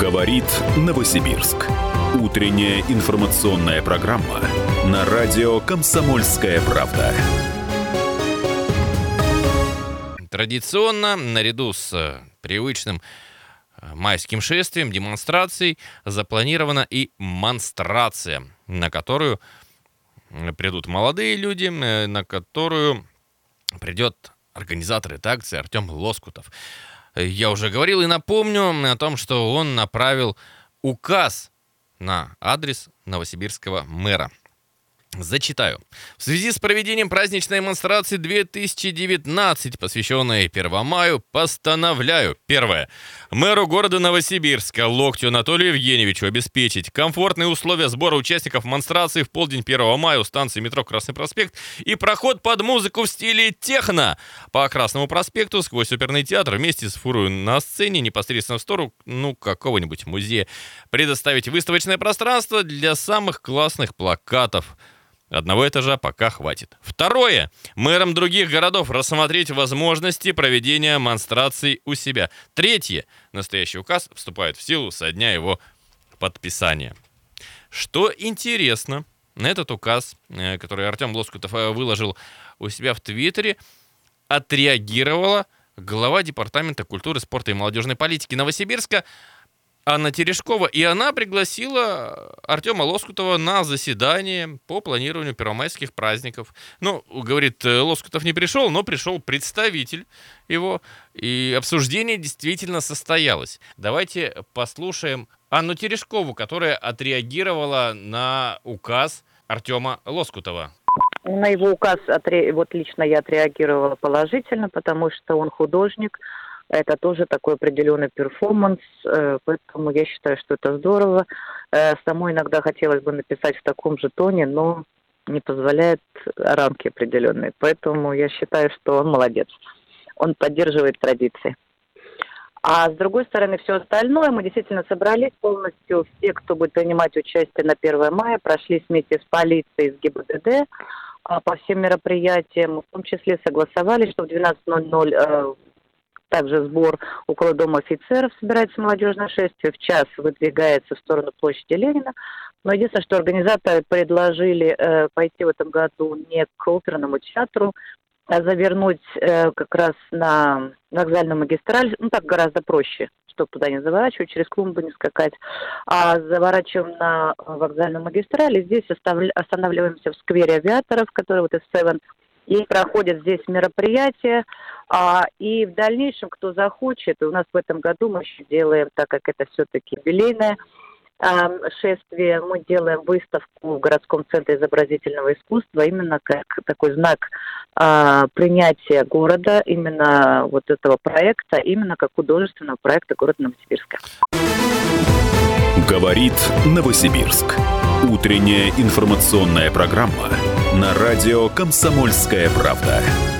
Говорит Новосибирск. Утренняя информационная программа на радио «Комсомольская правда». Традиционно, наряду с привычным майским шествием, демонстрацией, запланирована и монстрация, на которую придут молодые люди, на которую придет организатор этой акции Артем Лоскутов. Я уже говорил и напомню о том, что он направил указ на адрес новосибирского мэра. Зачитаю. В связи с проведением праздничной демонстрации 2019, посвященной 1 маю, постановляю: первое. Мэру города Новосибирска Локтю Анатолию Евгеньевичу обеспечить комфортные условия сбора участников демонстрации в полдень 1 мая у станции метро Красный проспект и проход под музыку в стиле техно по Красному проспекту сквозь оперный театр вместе с фурой на сцене непосредственно в сторону какого-нибудь музея. Предоставить выставочное пространство для самых классных плакатов. Одного этажа пока хватит. Второе. Мэрам других городов рассмотреть возможности проведения демонстраций у себя. Третье. Настоящий указ вступает в силу со дня его подписания. Что интересно, на этот указ, который Артем Лоскутов выложил у себя в Твиттере, отреагировала глава Департамента культуры, спорта и молодежной политики Новосибирска Анна Терешкова, и она пригласила Артема Лоскутова на заседание по планированию первомайских праздников. Говорит, Лоскутов не пришел, но пришел представитель его, и обсуждение действительно состоялось. Давайте послушаем Анну Терешкову, которая отреагировала на указ Артема Лоскутова. На его указ лично я отреагировала положительно, потому что он художник. Это тоже такой определенный перформанс, поэтому я считаю, что это здорово. Самой иногда хотелось бы написать в таком же тоне, но не позволяет рамки определенные. Поэтому я считаю, что он молодец. Он поддерживает традиции. А с другой стороны, все остальное, мы действительно собрались полностью. Все, кто будет принимать участие на 1 мая, прошлись вместе с полицией, с ГИБДД по всем мероприятиям. В том числе согласовали, что в 12:00 также сбор около Дома офицеров, собирается молодежное шествие, в час выдвигается в сторону площади Ленина. Но единственное, что организаторы предложили пойти в этом году не к оперному театру, а завернуть как раз на вокзальную магистраль. Так гораздо проще, чтобы туда не заворачивать, через клумбы не скакать. А заворачиваем на вокзальную магистраль, и здесь останавливаемся в сквере Авиаторов, который из Seven. И проходят здесь мероприятия, и в дальнейшем, кто захочет, и у нас в этом году мы еще делаем, так как это все-таки юбилейное шествие, мы делаем выставку в городском центре изобразительного искусства, именно как такой знак принятия города, именно вот этого проекта, именно как художественного проекта города Новосибирска. Говорит Новосибирск. Утренняя информационная программа на радио «Комсомольская правда».